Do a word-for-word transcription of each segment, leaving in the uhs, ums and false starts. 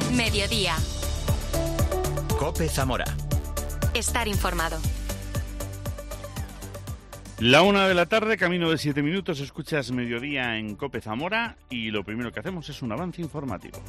Mediodía. COPE Zamora. Estar informado. La una de la tarde, camino de siete minutos, escuchas Mediodía en COPE Zamora y lo primero que hacemos es un avance informativo.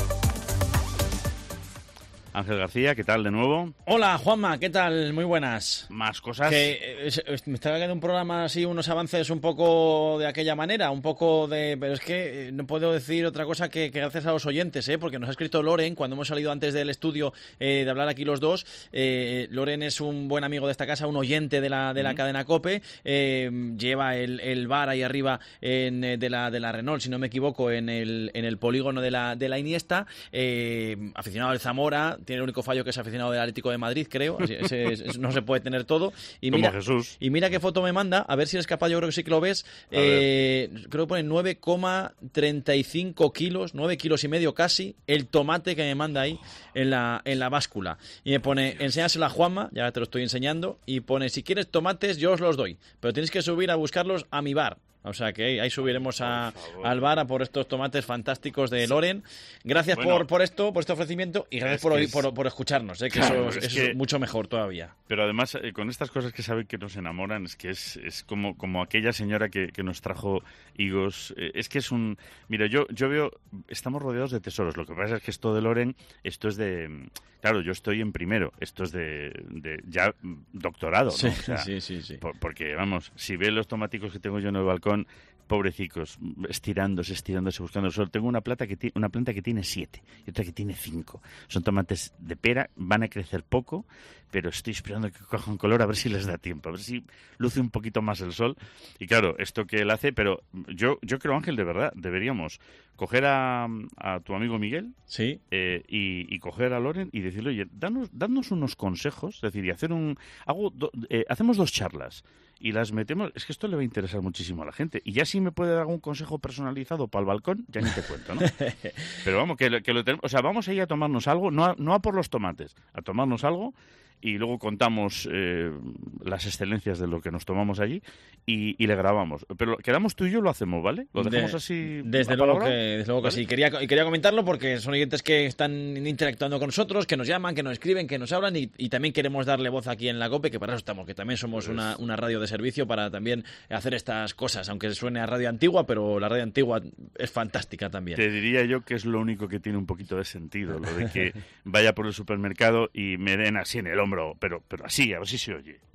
Ángel García, ¿qué tal de nuevo? Hola, Juanma, ¿qué tal? Muy buenas. Más cosas. Que es, es, me estaba quedando un programa así, unos avances un poco de aquella manera, un poco de... Pero es que no puedo decir otra cosa que, que gracias a los oyentes, ¿eh? Porque nos ha escrito Loren, cuando hemos salido antes del estudio eh, de hablar aquí los dos. Eh, Loren es un buen amigo de esta casa, un oyente de la, de la mm. cadena COPE. Eh, lleva el, el bar ahí arriba en, de, la, de la Renault, si no me equivoco, en el, en el polígono de la, de la Iniesta. Eh, aficionado al Zamora. Tiene el único fallo que es aficionado del Atlético de Madrid, creo. Ese, ese, no se puede tener todo. Y Como mira, Jesús. Y mira qué foto me manda, a ver si eres capaz, yo creo que sí que lo ves. Eh, creo que pone nueve coma treinta y cinco kilos, nueve kilos y medio casi, el tomate que me manda ahí en la, en la báscula. Y me pone, enséñaselo a Juanma, ya te lo estoy enseñando, y pone, si quieres tomates, yo os los doy, pero tienes que subir a buscarlos a mi bar. O sea que ahí subiremos a, al bar a por estos tomates fantásticos de Loren. Gracias bueno, por, por esto, por este ofrecimiento y gracias por, es, por, por escucharnos, ¿eh? que claro, eso, es, eso que, es mucho mejor todavía. Pero además, eh, con estas cosas que saben que nos enamoran, es que es, es como, como aquella señora que, que nos trajo higos. Eh, es que es un... Mira, yo, yo veo... Estamos rodeados de tesoros. Lo que pasa es que esto de Loren, esto es de... Claro, yo estoy en primero. Esto es de, de ya doctorado, ¿no? Sí, o sea, sí, sí, sí. Por, porque, vamos, si ve los tomaticos que tengo yo en el balcón, pobrecicos, estirándose, estirándose, buscando el sol. Tengo una planta que tiene, una planta que tiene siete y otra que tiene cinco. Son tomates de pera, van a crecer poco, pero estoy esperando que cojan color a ver si les da tiempo, a ver si luce un poquito más el sol. Y claro, esto que él hace, pero yo, yo creo, Ángel, de verdad, deberíamos coger a, a tu amigo Miguel, sí, eh, y, y coger a Loren y decirle, oye, danos, danos unos consejos, es decir, y hacer un, hago, do, eh, hacemos dos charlas. Y las metemos, es que esto le va a interesar muchísimo a la gente. Y ya si me puede dar algún consejo personalizado para el balcón, ya ni te cuento, ¿no? Pero vamos, que, que lo tenemos, o sea, vamos a ir a tomarnos algo, no a, no a por los tomates, a tomarnos algo y luego contamos eh, las excelencias de lo que nos tomamos allí y, y le grabamos. Pero quedamos tú y yo, lo hacemos, ¿vale? Lo dejamos de, así. Desde luego que, desde luego ¿vale? que sí. Quería, quería comentarlo porque son oyentes que están interactuando con nosotros, que nos llaman, que nos escriben, que nos hablan y, y también queremos darle voz aquí en la COPE, que para eso estamos, que también somos pues... una, una radio de servicio para también hacer estas cosas, aunque suene a radio antigua, pero la radio antigua es fantástica también. Te diría yo que es lo único que tiene un poquito de sentido, lo de que vaya por el supermercado y me den así en el hombro, pero, pero así, a ver si se oye.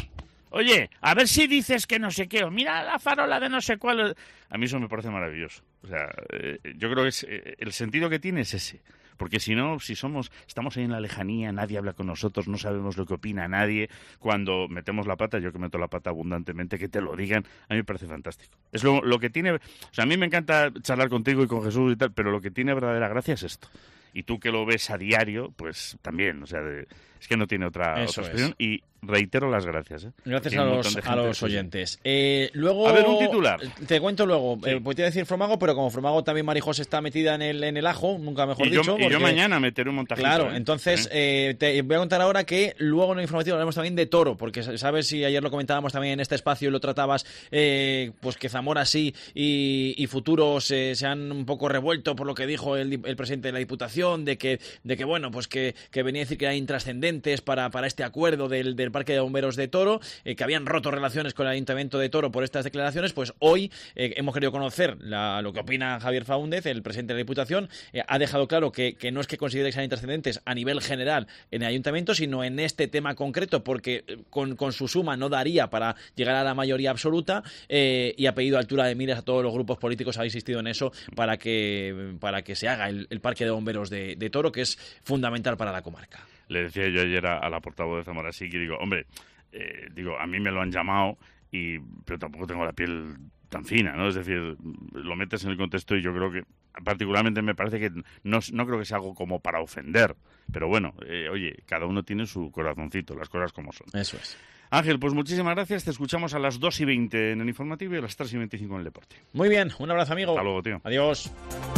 Oye, a ver si dices que no sé qué, o mira la farola de no sé cuál. A mí eso me parece maravilloso. O sea, eh, yo creo que es, eh, el sentido que tiene es ese. Porque si no, si somos, estamos ahí en la lejanía, nadie habla con nosotros, no sabemos lo que opina nadie. Cuando metemos la pata, yo que meto la pata abundantemente, que te lo digan, a mí me parece fantástico. Es lo, lo que tiene, o sea, a mí me encanta charlar contigo y con Jesús y tal, pero lo que tiene verdadera gracia es esto. Y tú que lo ves a diario, pues también, o sea, de, es que no tiene otra, otra expresión. Es. Y reitero las gracias. ¿eh? Gracias a los, a los oyentes. Eh, luego, a ver, un titular. Te cuento luego. Sí. Eh, pues te iba a decir Fromago, pero como Fromago también Marijos está metida en el, en el ajo, nunca mejor y dicho. Yo, porque, y yo mañana meteré un montajito. Claro, ¿eh? entonces ¿Eh? Eh, te voy a contar ahora que luego en el informativo hablaremos también de Toro, porque sabes, y ayer lo comentábamos también en este espacio y lo tratabas, eh, pues que Zamora sí y, y Futuros eh, se han un poco revuelto por lo que dijo el, el presidente de la Diputación, de que, de que bueno, pues que, que venía a decir que eran intrascendentes para, para este acuerdo del, del Parque de Bomberos de Toro, eh, que habían roto relaciones con el Ayuntamiento de Toro por estas declaraciones. Pues hoy eh, hemos querido conocer la, lo que opina Javier Faúndez, el presidente de la Diputación. Eh, ha dejado claro que, que no es que considere que sean intrascendentes a nivel general en el Ayuntamiento, sino en este tema concreto, porque con, con su suma no daría para llegar a la mayoría absoluta, eh, y ha pedido altura de miras a todos los grupos políticos, ha insistido en eso, para que, para que se haga el, el Parque de Bomberos de, de Toro, que es fundamental para la comarca. Le decía yo ayer a, a la portavoz de Zamora sí que digo, hombre, eh, digo, a mí me lo han llamado, y pero tampoco tengo la piel tan fina, ¿no? Es decir, lo metes en el contexto y yo creo que, particularmente me parece que no, no creo que sea algo como para ofender, pero bueno, eh, oye, cada uno tiene su corazoncito, las cosas como son. Eso es. Ángel, pues muchísimas gracias, te escuchamos a las dos y veinte en el informativo y a las tres y veinticinco en el deporte. Muy bien, un abrazo, amigo. Hasta luego, tío. Adiós.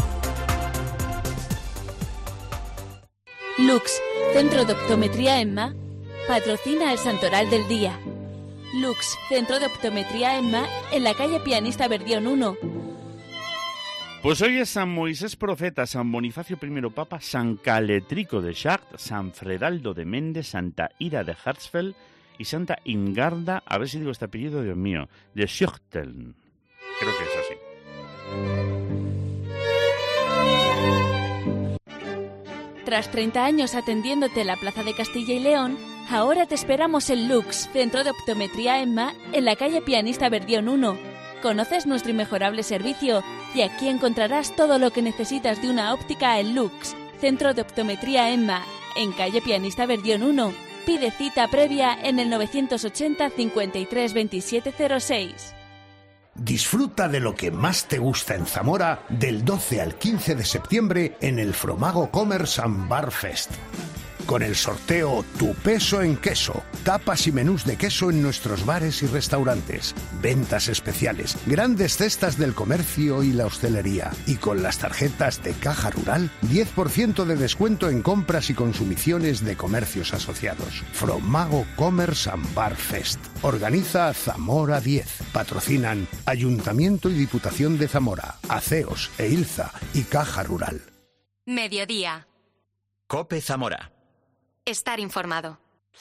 Lux, Centro de Optometría EMMA, patrocina el Santoral del Día. Lux, Centro de Optometría EMMA, en la calle Pianista Verdión uno. Pues hoy es San Moisés Profeta, San Bonifacio primero Papa, San Caletrico de Chartres, San Fredaldo de Mende, Santa Ira de Harzfeld y Santa Ingarda, a ver si digo este apellido, Dios mío, de Schuchteln. Creo que es así. Tras treinta años atendiéndote en la Plaza de Castilla y León, ahora te esperamos en Lux, Centro de Optometría Emma, en la calle Pianista Verdión uno. Conoces nuestro inmejorable servicio y aquí encontrarás todo lo que necesitas de una óptica en Lux, Centro de Optometría Emma, en calle Pianista Verdión uno. Pide cita previa en el novecientos ochenta cincuenta y tres veintisiete cero seis. Disfruta de lo que más te gusta en Zamora del doce al quince de septiembre en el Fromago Commerce and Bar Fest. Con el sorteo Tu Peso en Queso, tapas y menús de queso en nuestros bares y restaurantes, ventas especiales, grandes cestas del comercio y la hostelería. Y con las tarjetas de Caja Rural, diez por ciento de descuento en compras y consumiciones de comercios asociados. Fromago Commerce and Bar Fest. Organiza Zamora diez. Patrocinan Ayuntamiento y Diputación de Zamora, Aceos, EILZA y Caja Rural. Mediodía. COPE Zamora. Estar informado.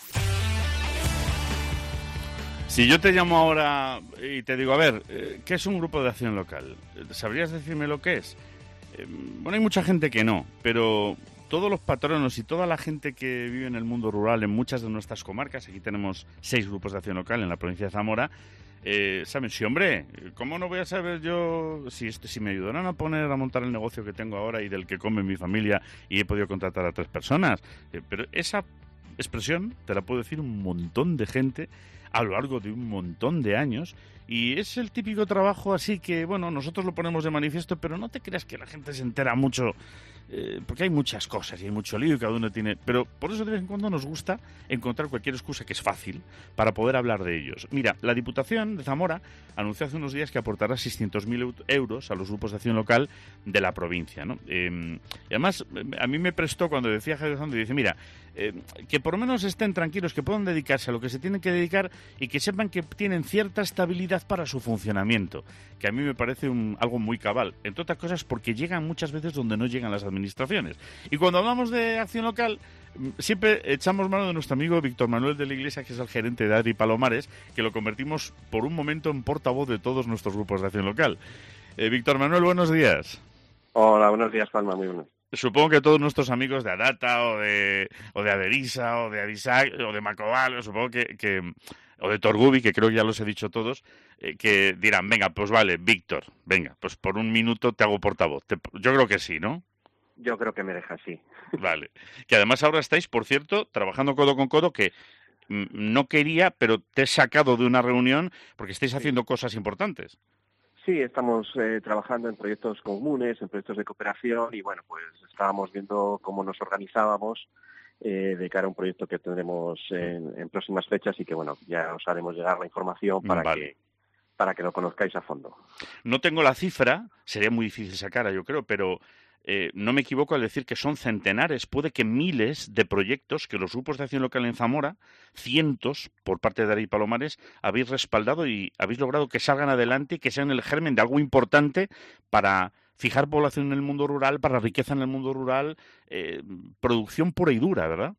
Si yo te llamo ahora y te digo, a ver, ¿qué es un grupo de acción local? ¿Sabrías decirme lo que es? Bueno, hay mucha gente que no, pero todos los patronos y toda la gente que vive en el mundo rural, en muchas de nuestras comarcas, aquí tenemos seis grupos de acción local en la provincia de Zamora, eh, saben, sí, hombre, ¿cómo no voy a saber yo si, este, si me ayudarán a poner a montar el negocio que tengo ahora y del que come mi familia y he podido contratar a tres personas? Eh, pero esa expresión te la puedo decir un montón de gente a lo largo de un montón de años y es el típico trabajo así que, bueno, nosotros lo ponemos de manifiesto, pero no te creas que la gente se entera mucho, eh, porque hay muchas cosas y hay mucho lío y cada uno tiene... Pero por eso de vez en cuando nos gusta encontrar cualquier excusa que es fácil para poder hablar de ellos. Mira, la Diputación de Zamora anunció hace unos días que aportará seiscientos mil euros a los grupos de acción local de la provincia, ¿no? Eh, y además, a mí me prestó cuando decía Javier Zando, y dice, mira, eh, que por lo menos estén tranquilos, que puedan dedicarse a lo que se tienen que dedicar y que sepan que tienen cierta estabilidad para su funcionamiento, que a mí me parece un, algo muy cabal, entre otras cosas porque llegan muchas veces donde no llegan las administraciones. Y cuando hablamos de acción local, siempre echamos mano de nuestro amigo Víctor Manuel de la Iglesia, que es el gerente de Adri Palomares, que lo convertimos por un momento en portavoz de todos nuestros grupos de acción local. Eh, Víctor Manuel, buenos días. Hola, buenos días, Palma, muy buenos. Supongo que todos nuestros amigos de Adata o de, o de Aderisa o de Adisac o de Macobal, supongo que... que o de Torgubi, que creo que ya los he dicho todos, eh, que dirán, venga, pues vale, Víctor, venga, pues por un minuto te hago portavoz. Te, yo creo que sí, ¿no? Yo creo que me deja así. Vale. Que además ahora estáis, por cierto, trabajando codo con codo, que mm, no quería, pero te he sacado de una reunión porque estáis haciendo cosas importantes. Sí, estamos eh, trabajando en proyectos comunes, en proyectos de cooperación y, bueno, pues estábamos viendo cómo nos organizábamos Eh, de cara a un proyecto que tendremos en, en próximas fechas y que, bueno, ya os haremos llegar la información para vale. que para que lo conozcáis a fondo. No tengo la cifra, sería muy difícil sacarla, yo creo, pero eh, no me equivoco al decir que son centenares, puede que miles de proyectos que los grupos de acción local en Zamora, cientos por parte de Adri Palomares, habéis respaldado y habéis logrado que salgan adelante y que sean el germen de algo importante para fijar población en el mundo rural, para riqueza en el mundo rural, eh, producción pura y dura, ¿verdad?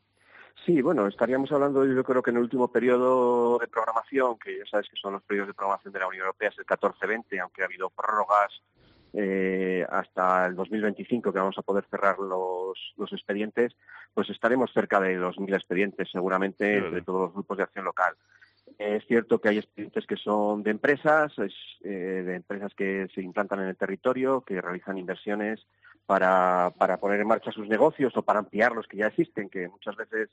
Sí, bueno, estaríamos hablando, yo creo que en el último periodo de programación, que ya sabes que son los periodos de programación de la Unión Europea, es el catorce veinte, aunque ha habido prórrogas eh, hasta el dos mil veinticinco, que vamos a poder cerrar los, los expedientes, pues estaremos cerca de los mil expedientes, seguramente, sí, de todos los grupos de acción local. Es cierto que hay expedientes que son de empresas, es, eh, de empresas que se implantan en el territorio, que realizan inversiones para, para poner en marcha sus negocios o para ampliar los que ya existen, que muchas veces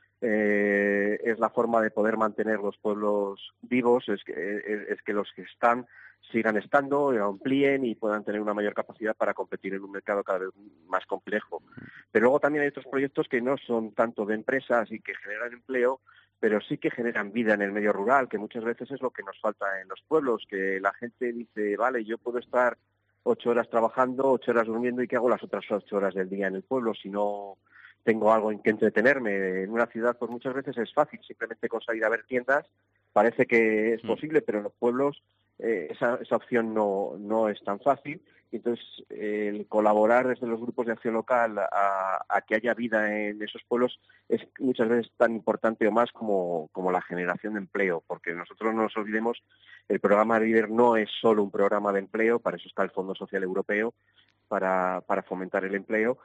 eh, es la forma de poder mantener los pueblos vivos, es que, es, es que los que están sigan estando, amplíen y puedan tener una mayor capacidad para competir en un mercado cada vez más complejo. Pero luego también hay otros proyectos que no son tanto de empresas y que generan empleo, pero sí que generan vida en el medio rural, que muchas veces es lo que nos falta en los pueblos, que la gente dice, vale, yo puedo estar ocho horas trabajando, ocho horas durmiendo, ¿y qué hago las otras ocho horas del día en el pueblo si no tengo algo en que entretenerme? En una ciudad, pues muchas veces es fácil, simplemente con salir a ver tiendas, parece que es posible, pero en los pueblos eh, esa, esa opción no, no es tan fácil. Entonces, eh, el colaborar desde los grupos de acción local a, a que haya vida en esos pueblos es muchas veces tan importante o más como, como la generación de empleo, porque nosotros no nos olvidemos, el programa LEADER no es solo un programa de empleo, para eso está el Fondo Social Europeo, para, para fomentar el empleo,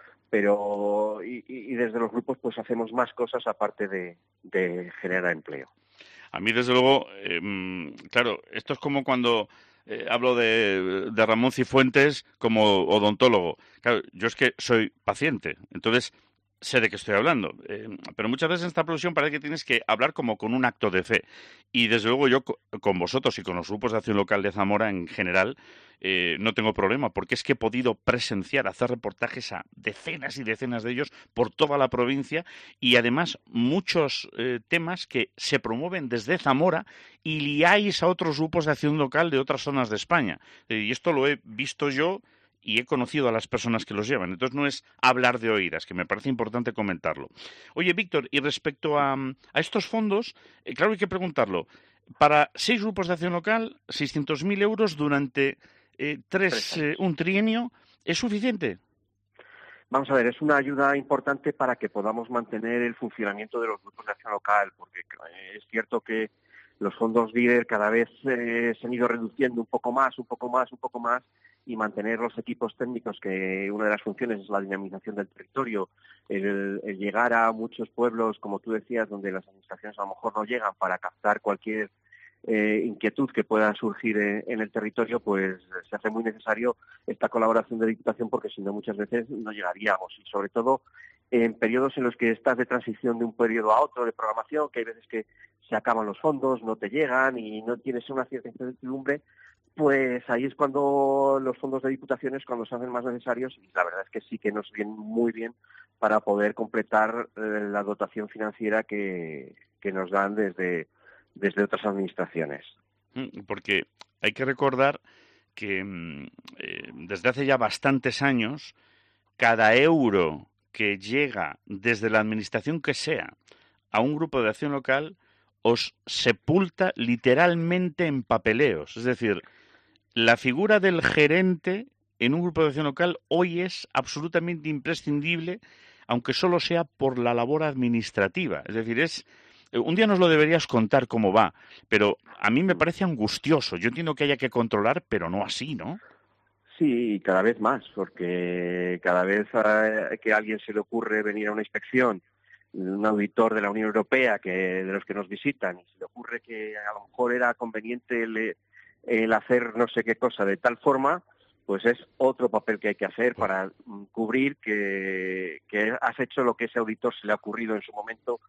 pero y, y desde los grupos pues hacemos más cosas aparte de, de generar empleo. A mí, desde luego, eh, claro, esto es como cuando... Eh, hablo de, de Ramón Cifuentes como odontólogo. Claro, yo es que soy paciente, entonces sé de qué estoy hablando. Eh, pero muchas veces en esta profesión parece que tienes que hablar como con un acto de fe. Y desde luego yo con vosotros y con los grupos de acción local de Zamora en general eh, no tengo problema, porque es que he podido presenciar, hacer reportajes a decenas y decenas de ellos por toda la provincia y además muchos eh, temas que se promueven desde Zamora y liáis a otros grupos de acción local de otras zonas de España. Eh, y esto lo he visto yo y he conocido a las personas que los llevan. Entonces no es hablar de oídas, que me parece importante comentarlo. Oye, Víctor, y respecto a, a estos fondos, eh, claro, hay que preguntarlo. Para seis grupos de acción local, seiscientos mil euros durante eh, tres, eh, un trienio, ¿es suficiente? Vamos a ver, es una ayuda importante para que podamos mantener el funcionamiento de los grupos de acción local, porque es cierto que los fondos LEADER cada vez eh, se han ido reduciendo un poco más, un poco más, un poco más, y mantener los equipos técnicos, que una de las funciones es la dinamización del territorio, el, el llegar a muchos pueblos, como tú decías, donde las administraciones a lo mejor no llegan para captar cualquier eh, inquietud que pueda surgir en, en el territorio, pues se hace muy necesario esta colaboración de Diputación, porque si no muchas veces no llegaríamos, y sobre todo en periodos en los que estás de transición de un periodo a otro de programación, que hay veces que se acaban los fondos, no te llegan y no tienes una cierta incertidumbre, pues ahí es cuando los fondos de diputaciones, cuando se hacen más necesarios, y la verdad es que sí que nos vienen muy bien para poder completar eh, la dotación financiera que, que nos dan desde, desde otras administraciones. Porque hay que recordar que eh, desde hace ya bastantes años, cada euro que llega desde la administración que sea a un grupo de acción local os sepulta literalmente en papeleos. Es decir, la figura del gerente en un grupo de acción local hoy es absolutamente imprescindible, aunque solo sea por la labor administrativa. Es decir, es un día nos lo deberías contar cómo va, pero a mí me parece angustioso. Yo entiendo que haya que controlar, pero no así, ¿no? Sí, cada vez más, porque cada vez eh, que a alguien se le ocurre venir a una inspección, un auditor de la Unión Europea, que de los que nos visitan, y se le ocurre que a lo mejor era conveniente el, el hacer no sé qué cosa de tal forma, pues es otro papel que hay que hacer para cubrir que, que has hecho lo que ese auditor se le ha ocurrido en su momento.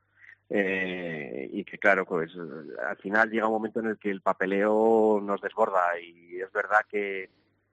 Eh, y que claro, pues al final llega un momento en el que el papeleo nos desborda, y es verdad que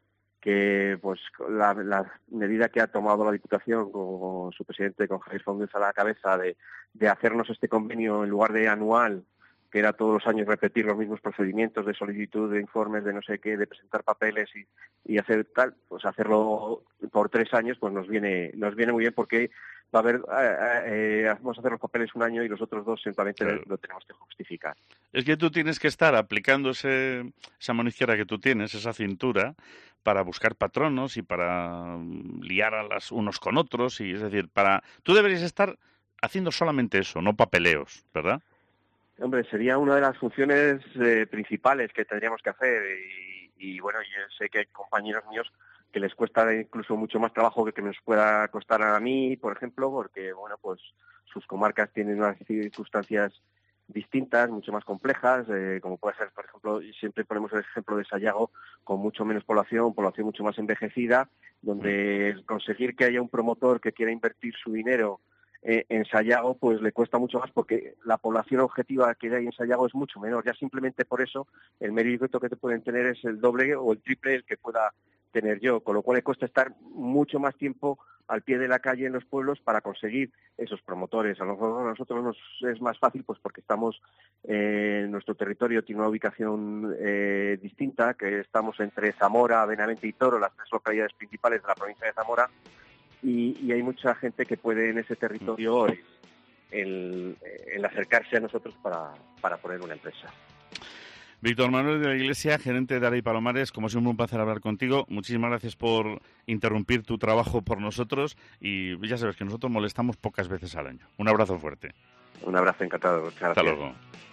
que pues la, la medida que ha tomado la Diputación con su presidente, con Javier Faúndez a la cabeza, de, de hacernos este convenio en lugar de anual, que era todos los años repetir los mismos procedimientos de solicitud, de informes, de no sé qué, de presentar papeles y, y hacer tal, pues hacerlo por tres años, pues nos viene nos viene muy bien, porque va a haber eh, eh, vamos a hacer los papeles un año y los otros dos simplemente claro, lo tenemos que justificar. Es que tú tienes que estar aplicando ese, esa mano izquierda que tú tienes, esa cintura, para buscar patronos y para liar a las unos con otros, y es decir, para tú deberías estar haciendo solamente eso, no papeleos, ¿verdad? Hombre, sería una de las funciones eh, principales que tendríamos que hacer, y, y bueno, yo sé que hay compañeros míos que les cuesta incluso mucho más trabajo que que nos pueda costar a mí, por ejemplo, porque bueno, pues sus comarcas tienen unas circunstancias distintas, mucho más complejas, eh, como puede ser, por ejemplo, siempre ponemos el ejemplo de Sayago, con mucho menos población, población mucho más envejecida, donde conseguir que haya un promotor que quiera invertir su dinero eh, en Sayago, pues le cuesta mucho más, porque la población objetiva que hay en Sayago es mucho menor. Ya simplemente por eso el mérito que te pueden tener es el doble o el triple el que pueda tener yo, con lo cual le cuesta estar mucho más tiempo al pie de la calle en los pueblos para conseguir esos promotores. A nosotros, a nosotros nos es más fácil, pues porque estamos eh, en nuestro territorio, tiene una ubicación eh, distinta, que estamos entre Zamora, Benavente y Toro, las tres localidades principales de la provincia de Zamora, y, y hay mucha gente que puede en ese territorio el, el acercarse a nosotros para, para poner una empresa. Víctor Manuel de la Iglesia, gerente de Ara y Palomares, como siempre un placer hablar contigo. Muchísimas gracias por interrumpir tu trabajo por nosotros y ya sabes que nosotros molestamos pocas veces al año. Un abrazo fuerte. Un abrazo, encantado. Muchas gracias. Hasta luego.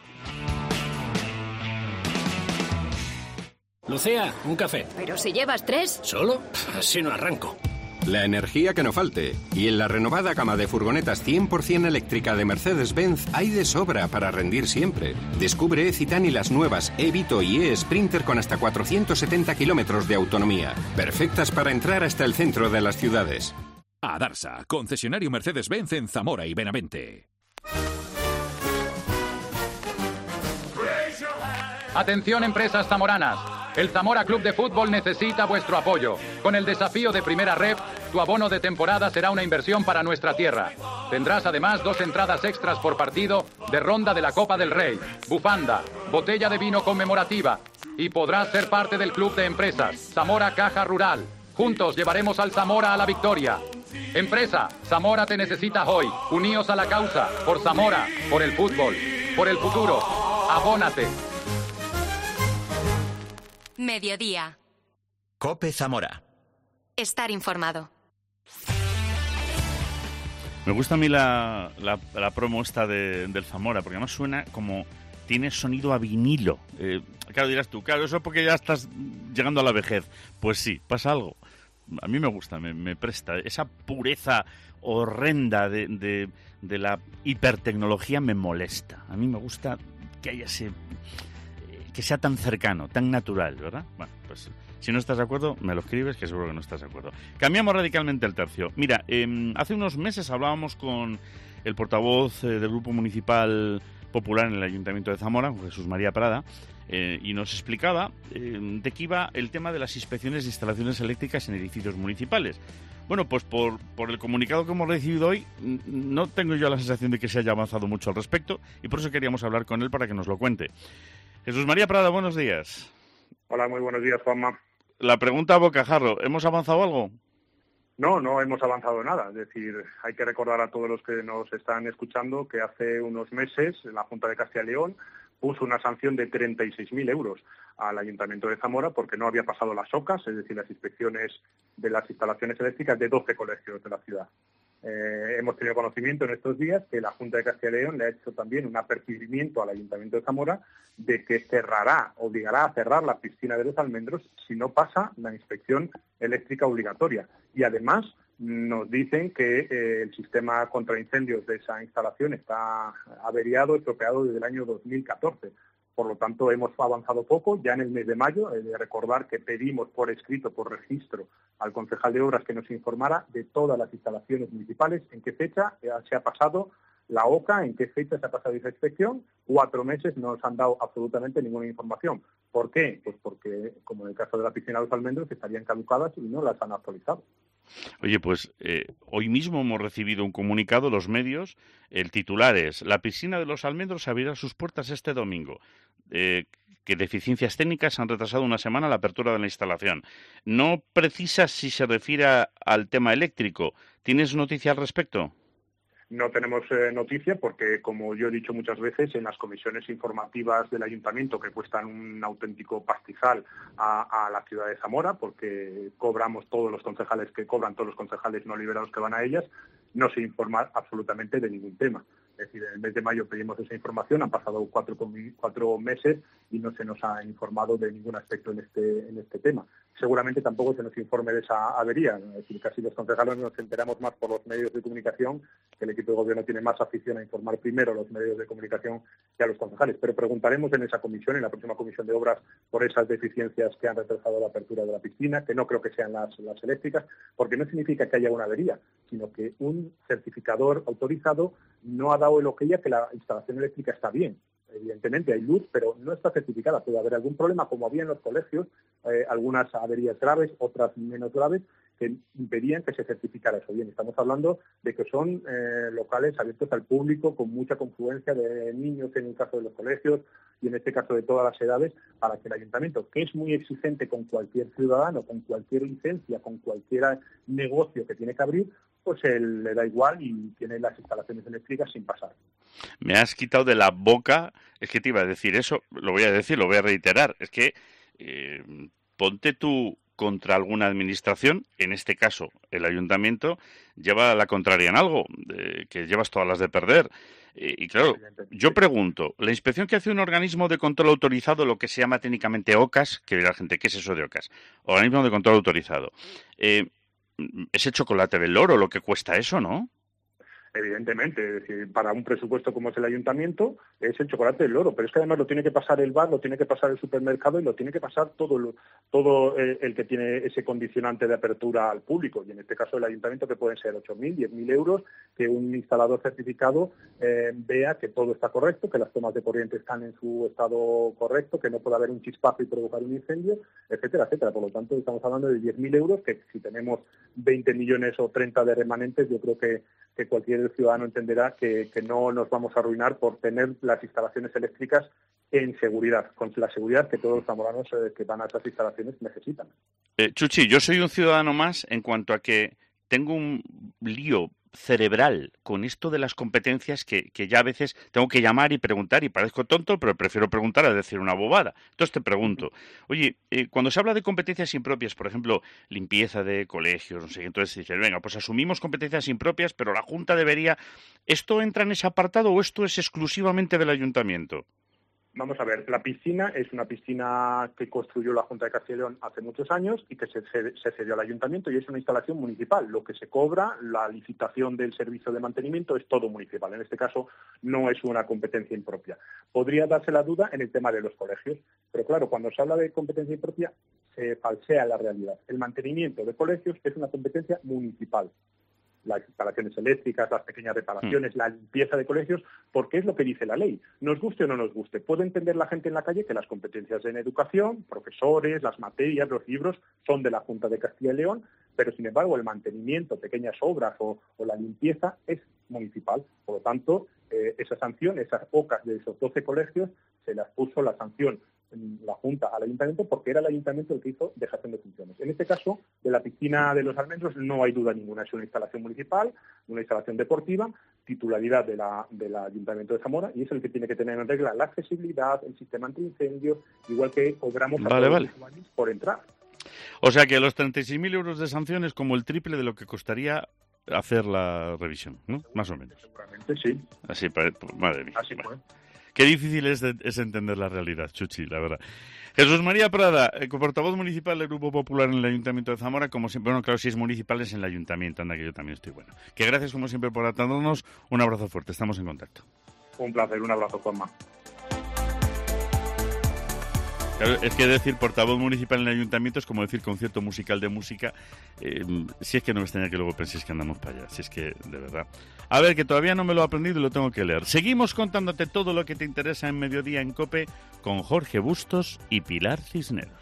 Lucía, un café. Pero si llevas tres. ¿Solo? Así no arranco. La energía que no falte. Y en la renovada gama de furgonetas cien por ciento eléctrica de Mercedes-Benz hay de sobra para rendir siempre. Descubre E-Citan y las nuevas E-Vito y E-Sprinter con hasta cuatrocientos setenta kilómetros de autonomía. Perfectas para entrar hasta el centro de las ciudades. Adarsa, concesionario Mercedes-Benz en Zamora y Benavente. Atención, empresas zamoranas. El Zamora Club de Fútbol necesita vuestro apoyo. Con el desafío de Primera Ref, tu abono de temporada será una inversión para nuestra tierra. Tendrás además dos entradas extras por partido de ronda de la Copa del Rey, bufanda, botella de vino conmemorativa y podrás ser parte del Club de Empresas Zamora Caja Rural. Juntos llevaremos al Zamora a la victoria. Empresa, Zamora te necesita hoy. Uníos a la causa, por Zamora, por el fútbol, por el futuro. Abónate. Mediodía. COPE Zamora. Estar informado. Me gusta a mí la, la, la promo esta de, del Zamora, porque además suena como... tiene sonido a vinilo. Eh, claro, dirás tú, claro, eso porque ya estás llegando a la vejez. Pues sí, pasa algo. A mí me gusta, me, me presta. Esa pureza horrenda de, de, de la hipertecnología me molesta. A mí me gusta que haya ese... que sea tan cercano, tan natural, ¿verdad? Bueno, pues si no estás de acuerdo, me lo escribes, que seguro que no estás de acuerdo. Cambiamos radicalmente el tercio. Mira, eh, hace unos meses hablábamos con el portavoz eh, del Grupo Municipal Popular en el Ayuntamiento de Zamora, Jesús María Prada, eh, y nos explicaba eh, de qué iba el tema de las inspecciones de instalaciones eléctricas en edificios municipales. Bueno, pues por, por el comunicado que hemos recibido hoy, no tengo yo la sensación de que se haya avanzado mucho al respecto, y por eso queríamos hablar con él para que nos lo cuente. Jesús María Prada, buenos días. Hola, muy buenos días, Juanma. La pregunta a bocajarro, ¿hemos avanzado algo? No, no hemos avanzado nada. Es decir, hay que recordar a todos los que nos están escuchando que hace unos meses la Junta de Castilla y León puso una sanción de treinta y seis mil euros al Ayuntamiento de Zamora porque no había pasado las O C As, es decir, las inspecciones de las instalaciones eléctricas de doce colegios de la ciudad. Eh, hemos tenido conocimiento en estos días que la Junta de Castilla y León le ha hecho también un apercibimiento al Ayuntamiento de Zamora de que cerrará, obligará a cerrar la piscina de los Almendros si no pasa la inspección eléctrica obligatoria. Y además nos dicen que eh, el sistema contra incendios de esa instalación está averiado, estropeado desde el año dos mil catorce. Por lo tanto, hemos avanzado poco. Ya en el mes de mayo, he de recordar que pedimos por escrito, por registro, al concejal de Obras que nos informara de todas las instalaciones municipales, en qué fecha se ha pasado la O C A, en qué fecha se ha pasado esa inspección. Cuatro meses no nos han dado absolutamente ninguna información. ¿Por qué? Pues porque, como en el caso de la piscina de los Almendros, estarían caducadas y no las han actualizado. Oye, pues eh, hoy mismo hemos recibido un comunicado, los medios, el titular es: la piscina de los Almendros abrirá sus puertas este domingo. Eh, que deficiencias técnicas han retrasado una semana la apertura de la instalación. No precisas si se refiere a, al tema eléctrico. ¿Tienes noticia al respecto? No tenemos eh, noticia porque, como yo he dicho muchas veces, en las comisiones informativas del Ayuntamiento, que cuestan un auténtico pastizal a, a la ciudad de Zamora, porque cobramos todos los concejales que cobran, todos los concejales no liberados que van a ellas, no se informa absolutamente de ningún tema. Es decir, en el mes de mayo pedimos esa información, han pasado cuatro, cuatro meses y no se nos ha informado de ningún aspecto en este, en este tema. Seguramente tampoco se nos informe de esa avería. Es decir, casi los concejales nos enteramos más por los medios de comunicación, que el equipo de gobierno tiene más afición a informar primero a los medios de comunicación que a los concejales. Pero preguntaremos en esa comisión, en la próxima comisión de obras, por esas deficiencias que han retrasado la apertura de la piscina, que no creo que sean las, las eléctricas, porque no significa que haya una avería, sino que un certificador autorizado no ha dado el ok a que la instalación eléctrica está bien. Evidentemente hay luz, pero no está certificada. Puede haber algún problema, como había en los colegios, eh, algunas averías graves, otras menos graves, que impedían que se certificara eso. Bien, estamos hablando de que son eh, locales abiertos al público, con mucha confluencia de niños en el caso de los colegios y en este caso de todas las edades, para que el ayuntamiento, que es muy exigente con cualquier ciudadano, con cualquier licencia, con cualquier negocio que tiene que abrir, pues él le da igual y tiene las instalaciones eléctricas sin pasar. Me has quitado de la boca, es que te iba a decir eso, lo voy a decir, lo voy a reiterar, es que eh, ponte tú contra alguna administración, en este caso el ayuntamiento, lleva la contraria en algo, eh, que llevas todas las de perder. Eh, y claro, yo pregunto, la inspección que hace un organismo de control autorizado, lo que se llama técnicamente O C A S, que dirá la gente, ¿qué es eso de O C A S? Organismo de control autorizado. Eh, es el chocolate del loro lo que cuesta eso, ¿no? Evidentemente, es decir, para un presupuesto como es el ayuntamiento, es el chocolate del loro, pero es que además lo tiene que pasar el bar, lo tiene que pasar el supermercado y lo tiene que pasar todo lo, todo el, el que tiene ese condicionante de apertura al público, y en este caso el ayuntamiento, que pueden ser ocho mil, diez mil euros, que un instalador certificado eh, vea que todo está correcto, que las tomas de corriente están en su estado correcto, que no puede haber un chispazo y provocar un incendio, etcétera, etcétera. Por lo tanto, estamos hablando de diez mil euros, que si tenemos veinte millones o treinta de remanentes, yo creo que, que cualquier el ciudadano entenderá que, que no nos vamos a arruinar por tener las instalaciones eléctricas en seguridad, con la seguridad que todos los zamoranos eh, que van a esas instalaciones necesitan. Eh, Chuchi, yo soy un ciudadano más en cuanto a que tengo un lío cerebral con esto de las competencias que, que ya a veces tengo que llamar y preguntar y parezco tonto, pero prefiero preguntar a decir una bobada. Entonces te pregunto, oye, eh, cuando se habla de competencias impropias, por ejemplo, limpieza de colegios, no sé, entonces dices, venga, pues asumimos competencias impropias, pero la Junta debería... ¿Esto entra en ese apartado o esto es exclusivamente del ayuntamiento? Vamos a ver, la piscina es una piscina que construyó la Junta de Castilla y León hace muchos años y que se, se cedió al ayuntamiento, y es una instalación municipal. Lo que se cobra, la licitación del servicio de mantenimiento, es todo municipal. En este caso no es una competencia impropia. Podría darse la duda en el tema de los colegios, pero claro, cuando se habla de competencia impropia se falsea la realidad. El mantenimiento de colegios es una competencia municipal. Las instalaciones eléctricas, las pequeñas reparaciones, mm. la limpieza de colegios, porque es lo que dice la ley. Nos guste o no nos guste. Puede entender la gente en la calle que las competencias en educación, profesores, las materias, los libros, son de la Junta de Castilla y León, pero sin embargo el mantenimiento, pequeñas obras o, o la limpieza es municipal. Por lo tanto, eh, esa sanción, esas O C A S de esos doce colegios, se las puso la sanción la Junta al Ayuntamiento porque era el Ayuntamiento el que hizo dejación de funciones. En este caso, de la piscina de los Almendros no hay duda ninguna. Es una instalación municipal, una instalación deportiva, titularidad de la, del Ayuntamiento de Zamora, y es el que tiene que tener en regla la accesibilidad, el sistema antiincendios, igual que cobramos a vale, todos vale. los usuarios por entrar. O sea que los treinta y seis mil euros de sanción es como el triple de lo que costaría hacer la revisión, ¿no? Más o menos. Seguramente sí. Así, madre mía. Así fue. Qué difícil es, de, es entender la realidad, Chuchi, la verdad. Jesús María Prada, eh, portavoz municipal del Grupo Popular en el Ayuntamiento de Zamora, como siempre, bueno, claro, si es municipal es en el Ayuntamiento, anda que yo también estoy bueno. Que gracias como siempre por atendernos, un abrazo fuerte, estamos en contacto. Un placer, un abrazo, Juanma. Claro, es que decir portavoz municipal en el ayuntamiento es como decir concierto musical de música. Eh, si es que no me extraña que luego penséis que andamos para allá. Si es que, de verdad. A ver, que todavía no me lo he aprendido y lo tengo que leer. Seguimos contándote todo lo que te interesa en Mediodía en COPE con Jorge Bustos y Pilar Cisneros.